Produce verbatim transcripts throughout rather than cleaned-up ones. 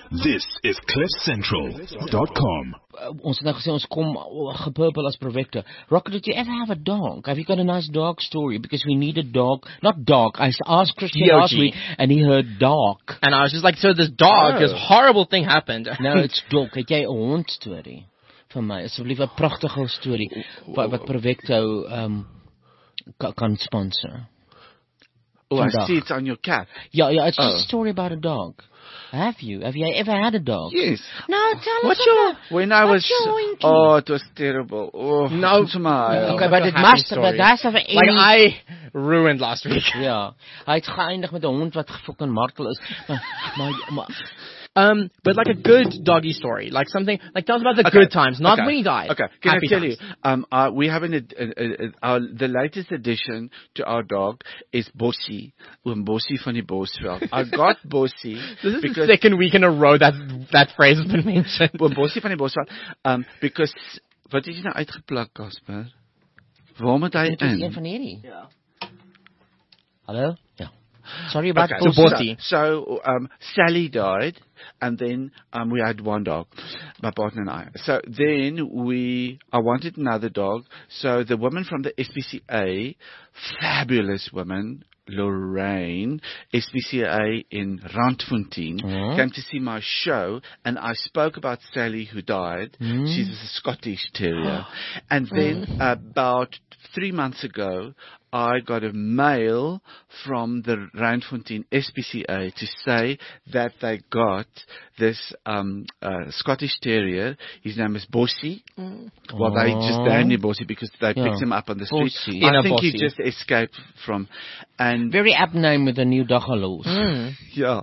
This is cliff central dot com. Uh, ons het nou gesê ons kom gepurple as Provecto. Rocket, did you ever have a dog? Have you got a nice dog story? Because we need a dog. Not dog. I asked Christian last week and he heard dog. And I was just like, so this dog, oh. this horrible thing happened. No, it's dog. Het jy 'n hond storie vir my? Asseblief 'n pragtige storie wat, wat Provecto um, kan, kan sponsor. Oh, I see it's on your cat. Yeah, yeah, it's oh. just a story about a dog. Have you? Have you ever had a dog? Yes. No, tell What's us your, about when I was, your oh, it was terrible. Oh, no. Smile. Okay, but it must, but that's of any... Like I ruined last week. Ja. Hy het geëindig met 'n hond wat fucking martel is. Maar, maar, maar Um, but like a good doggy story, like something, like tell us about the okay. good times, not okay. when he died. Okay, can Happy I tell times. you, um, uh, we have an, uh, uh, our, the latest addition to our dog is Bossy, um, Bossy van die Bosveld. I got Bossy. This is the second week in a row that that phrase has been mentioned. Um, Bossy van die Bosveld, um, because, wat is jy nou uitgeplak, Casper? Waar moet hy in? Dit is een van hierdie. Ja. Hallo? Ja. Sorry about okay, Bossy. So, so um, Sally died, and then um, we had one dog, my partner and I. So then we, I wanted another dog. So the woman from the S P C A, fabulous woman, Lorraine, S P C A in Randfontein, mm-hmm. came to see my show, and I spoke about Sally who died. Mm-hmm. She's a Scottish Terrier. And then mm-hmm. about three months ago, I got a mail from the Randfontein S P C A to say that they got this um, uh, Scottish Terrier. His name is Bossy. Mm. Well, they just named him Bossy because they yeah. picked him up on the street. Bossy. I In think Bossy. he just escaped from... and Very apt name with the new Daggalos. Mm. Yeah.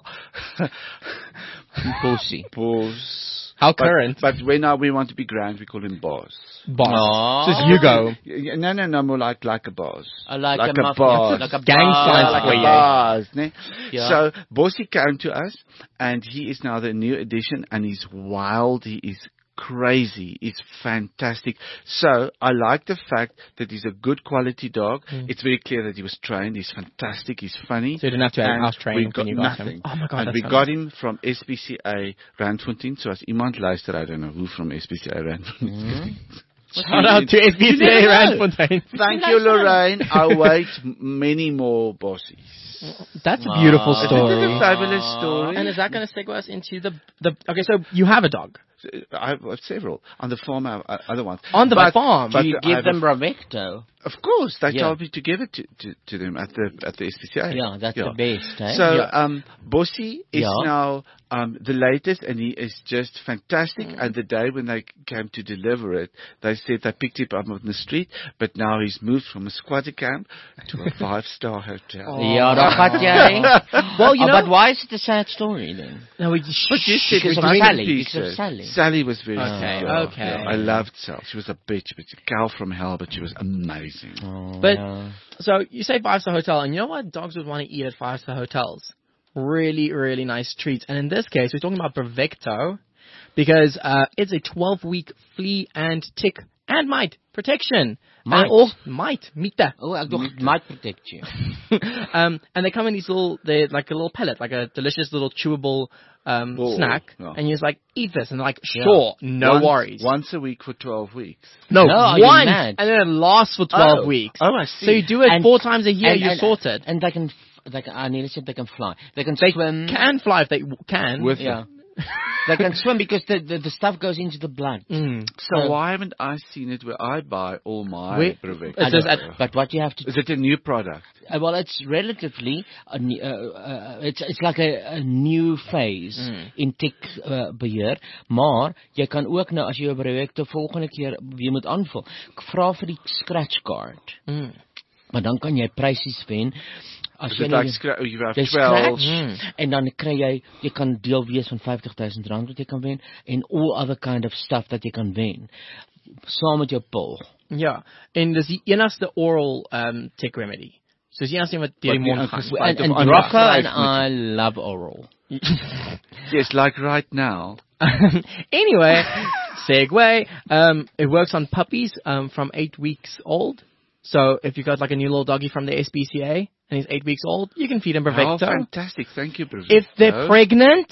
Bossy. Boss. How but, current. But when uh, we want to be grand, we call him Boss. Boss. Oh. So it's Hugo. No, no, no, more like like a boss. I like, like a, a boss. Like a gang boss. sign like for a you. boss. Ne? Yeah. So Bossy came to us, and he is now the new addition, and he's wild. He is crazy. He's fantastic. So I like the fact that he's a good quality dog. Mm. It's very clear that he was trained. He's fantastic. He's funny. So you didn't have to have house training we got when you got nothing. him. Oh my God, and that's we funny. got him from S P C A Randfontein. So as iemand luister, I don't know who from S P C A Randfontein. Mm. Shout out to S P C A Randfontein. Thank you, Lorraine. I wait many more Bossies. That's a beautiful Aww. story. It's a fabulous story. And is that going to segue us into the the? Okay, so you have a dog. I have several on the farm. I have other ones on the but, farm. Do you give them Provecto? Of course, they yeah. told me to give it to, to, to them at the at the S P C A. Yeah, that's yeah. the best. Eh? So, yeah. um, Bossy is yeah. now um, the latest, and he is just fantastic. Mm. And the day when they came to deliver it, they said they picked him up on the street, but now he's moved from a squatter camp to a five-star hotel. Oh. Yeah, dat gaat jy. Well, you oh, know, but why is it a sad story then? No, we just but you said because, of Sally, because of Sally. Sally was very okay. good. Okay, yeah, I loved Sally. She was a bitch, but a cow from hell, but she was amazing. Oh, but yeah. so you say five-star hotel, and you know what dogs would want to eat at five-star hotels? Really, really nice treats. And in this case, we're talking about Provecto because uh, it's a twelve-week flea and tick and mite protection. Mite. And all, mite. Mite. Oh, I thought might protect you. um, and they come in these little, they're like a little pellet, like a delicious little chewable um, oh, snack. Yeah. And you're just like, eat this. And they're like, sure, yeah. no once, worries. Once a week for twelve weeks. No, no once. And then it lasts for twelve oh. weeks. Oh, I see. So you do it and, four times a year, and, you're and, sorted. And they can, they can, I nearly said they can fly. They can they swim. can fly if they w- can. With yeah. They can swim because the, the, the stuff goes into the blood. Mm. So uh, why haven't I seen it where I buy all my Provecto? But what you have to... Is it a new product? Uh, well, it's relatively... A, uh, uh, it's, it's like a, a new phase mm. in tick uh, beheer. Maar jy kan ook nou, as jy jou Provecto volgende keer weer moet aanvul, vra vir die scratch card. Mm. Maar dan kan jy prysies wen. As jy like scra- you have twelve scratch, mm. en dan kry jy jy kan deel wees van fifty thousand rand wat jy kan wen en all other kind of stuff dat jy kan wen saam met jou pil. Ja, en dis die enigste oral um tick remedy. So dis die enigste wat deur die mond gaan. And, and, and Rocco and I love oral. Yes, like right now. Anyway, segue. Um, it works on puppies um from eight weeks old. So if you got like a new little doggy from the S P C A and he's eight weeks old, you can feed him Provecto. Oh, fantastic. Thank you, Provecto. If they're pregnant,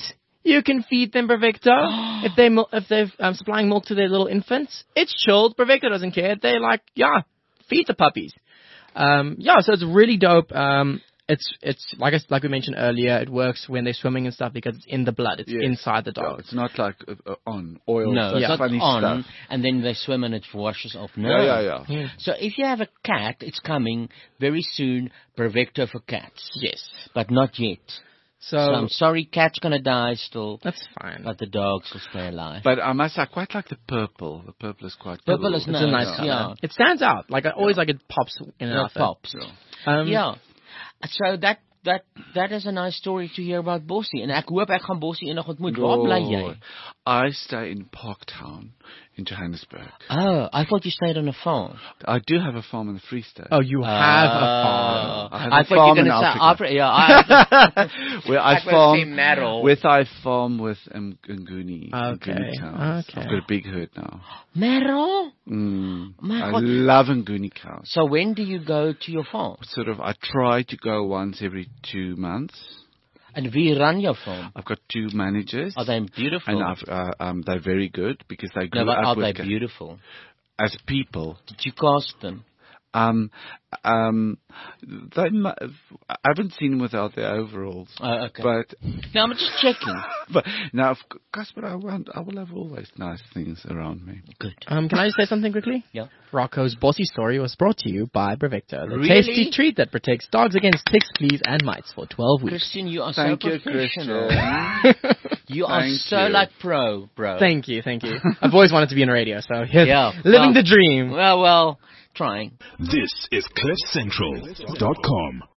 You can feed them Bravecto. if they mil- if they're um, supplying milk to their little infants, it's chilled. Bravecto doesn't care. They're like, yeah, feed the puppies. Um, yeah, so it's really dope. Um, it's it's like I, like we mentioned earlier. It works when they're swimming and stuff because it's in the blood. It's Yes. inside the No, dog. it's not like uh, uh, on oil. No, so it's not funny on, stuff. and then they swim and it washes off. No. Yeah, yeah, yeah. So if you have a cat, it's coming very soon, Bravecto for cats. Yes. But not yet. So, So I'm sorry, cat's gonna die still, that's fine. but the dogs will stay alive. But I must say, I quite like the purple. The purple is quite Purple cool. is It's a nice nice, color. yeah. It stands out. Like I always like it pops in an Yeah, outfit. pops. Um, Ja. So that that that is a nice story to hear about Bossy. En ek hoop ek gaan Bossy eendag ontmoet. Waar bly jy? Oh, I stay in Parktown in Johannesburg. Oh, I thought you stayed on a farm. I do have a farm in the Free State. Oh, you have a farm. I have I a thought you farm were in going to say Africa. Africa. Yeah, I, Where I Ek wou farm sê Merrill. with I farm with um, Nguni. Okay, Nguni cows. okay. I've got a big herd now. Merrill? Mm. My I God. love Nguni cows. So when do you go to your farm? Sort of, I try to go once every two months. And wie run your farm? I've got two managers. Are they beautiful? And I've, uh, um, they're very good because they grew No, but up are with they ca- beautiful? as people. Did you cast them? Um, um, they, mu- I haven't seen them without their overalls. Oh, okay. But, No, I'm just checking. but now, of course, but I want, I will have always nice things around me. Good. Um, can I just say something quickly? Yeah. Rocco's Bossy Story was brought to you by Bravecto, the Really? tasty treat that protects dogs against ticks, fleas, and mites for twelve weeks. Christian, you are Thank so you, professional. Christian. You are Thank so you. like pro, bro. Thank you, thank you. I've always wanted to be on radio, so here's Yeah. living Well- the dream. Well, well, trying. This is cliff central dot com.